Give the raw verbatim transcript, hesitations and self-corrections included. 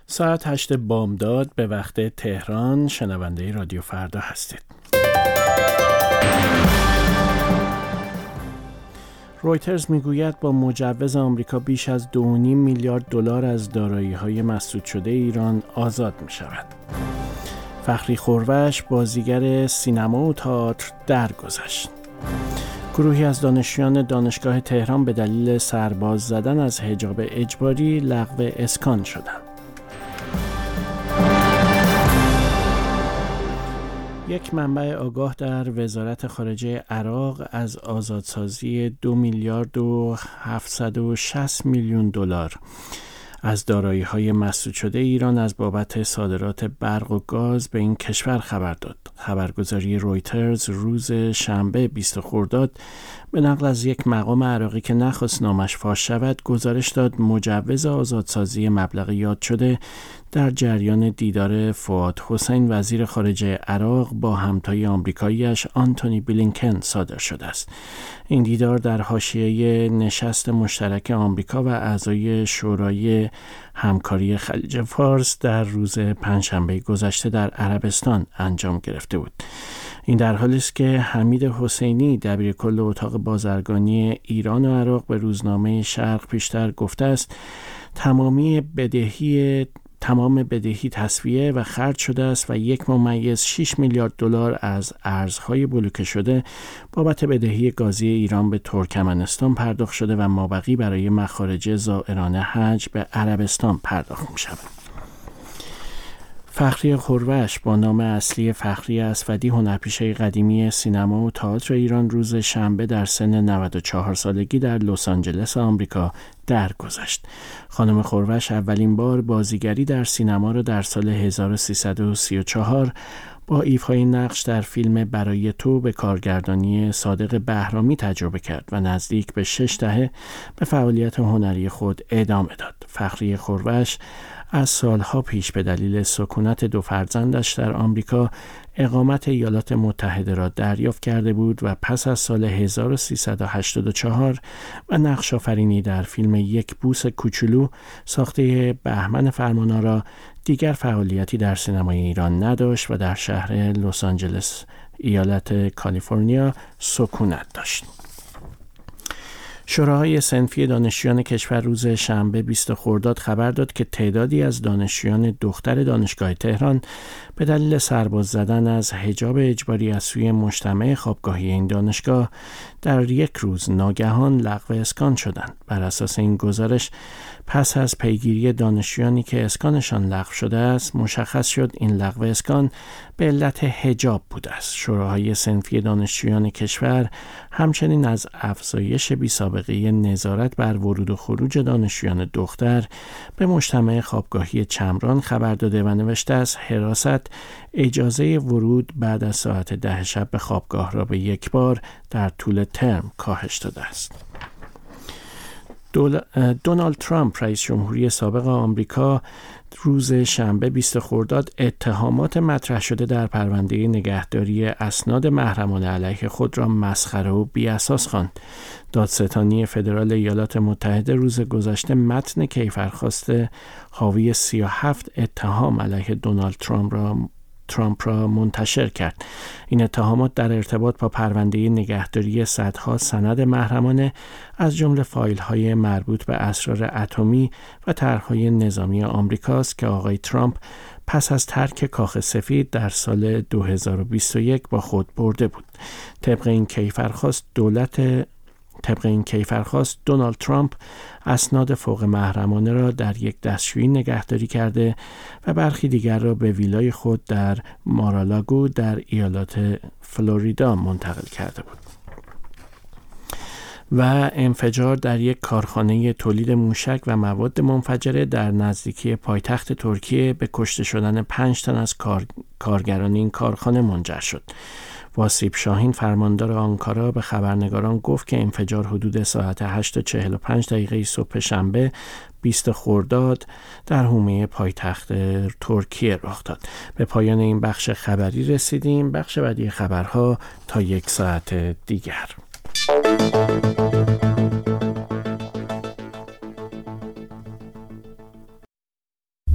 ساعت هشت بامداد به وقت تهران. شنونده رادیو فردا هستید. رویترز میگوید با مجوز آمریکا بیش از دو و نیم میلیارد دلار از دارایی‌های مسدود شده ایران آزاد می‌شود. فخری خروش بازیگر سینما و تئاتر درگذشت. گروهی از دانشجویان دانشگاه تهران به دلیل سرباز زدن از حجاب اجباری لغو اسکان شدند. یک منبع آگاه در وزارت خارجه عراق از آزادسازی دو میلیارد و هفتصد و شصت میلیون دلار از دارایی‌های مسدود شده ایران از بابت صادرات برق و گاز به این کشور خبر داد. خبرگزاری رویترز روز شنبه بیست خرداد به نقل از یک مقام عراقی که نخواست نامش فاش شود گزارش داد مجوز آزادسازی مبلغ یاد شده در جریان دیدار فؤاد حسین وزیر خارجه عراق با همتای آمریکایی‌اش آنتونی بلینکن صادر شده است. این دیدار در حاشیه نشست مشترک آمریکا و اعضای شورای همکاری خلیج فارس در روز پنجشنبه گذشته در عربستان انجام گرفته بود. این در حالی است که حمید حسینی دبیرکل اتاق بازرگانی ایران و عراق به روزنامه شرق پیشتر گفته است تمامی بدهی تمام بدهی تسویه و خرج شده است و یک ممیز شش میلیارد دلار از ارزهای بلوکه شده بابت بدهی گازی ایران به ترکمنستان پرداخت شده و مابقی برای مخارج زائران حج به عربستان پرداخت می شود. فخری خروش با نام اصلی فخری اسودی هنرپیشه قدیمی سینما و تئاتر ایران روز شنبه در سن نود و چهار سالگی در لس آنجلس آمریکا درگذشت. خانم خروش اولین بار بازیگری در سینما را در سال هزار و سیصد و سی و چهار با ایفای نقش در فیلم برای تو به کارگردانی صادق بهرامی تجربه کرد و نزدیک به شش دهه به فعالیت هنری خود ادامه داد. فخری خروش از سالها پیش به دلیل سکونت دو فرزندش در آمریکا اقامت ایالات متحده را دریافت کرده بود و پس از سال هزار و سیصد و هشتاد و چهار و نقش آفرینی در فیلم یک بوس کوچولو ساخته بهمن فرمانآرا دیگر فعالیتی در سینمای ایران نداشت و در شهر لس آنجلس ایالت کالیفرنیا سکونت داشت. شورای صنفی دانشجویان کشور روز شنبه بیست خرداد خبر داد که تعدادی از دانشجویان دختر دانشگاه تهران به دلیل سرباز زدن از حجاب اجباری از سوی مجتمع خوابگاهی این دانشگاه در یک روز ناگهان لغو اسکان شدند. بر اساس این گزارش پس از پیگیری دانشجویانی که اسکانشان لغو شده است مشخص شد این لغو اسکان به علت حجاب بوده است. شورای صنفی دانشجویان کشور همچنین از افزایش بی‌سابقه نظارت بر ورود و خروج دانشجویان دختر به مجتمع خوابگاهی چمران خبر داده و نوشته است حراست اجازه ورود بعد از ساعت ده شب به خوابگاه را به یک بار در طول ترم کاهش داده است. دونالد ترامپ رئیس جمهوری سابق آمریکا روز شنبه بیست خرداد اتهامات مطرح شده در پرونده نگهداری اسناد محرمانه علیه خود را مسخره و بی‌اساس خواند. دادستانی فدرال ایالات متحده روز گذشته متن کیفرخواست حاوی سی و هفت اتهام علیه دونالد ترامپ را ترامپ را منتشر کرد. این اتهامات در ارتباط با پرونده نگهداری صدها سند محرمانه از جمله فایل‌های مربوط به اسرار اتمی و طرح‌های نظامی آمریکاست که آقای ترامپ پس از ترک کاخ سفید در سال دو هزار و بیست و یک با خود برده بود. طبق این کیفرخواست دولت طبق این کیفرخواست دونالد ترامپ اسناد فوق محرمانه را در یک دستشویی نگهداری کرده و برخی دیگر را به ویلای خود در مارالاگو در ایالات فلوریدا منتقل کرده بود. و انفجار در یک کارخانه تولید موشک و مواد منفجره در نزدیکی پایتخت ترکیه به کشته شدن پنج تن از کار... کارگران این کارخانه منجر شد. واسیب شاهین فرماندار آنکارا به خبرنگاران گفت که انفجار حدود ساعت هشت و چهل و پنج دقیقه صبح شنبه بیست خرداد در حومه پایتخت ترکیه رخ داد. به پایان این بخش خبری رسیدیم. بخش بعدی خبرها تا یک ساعت دیگر.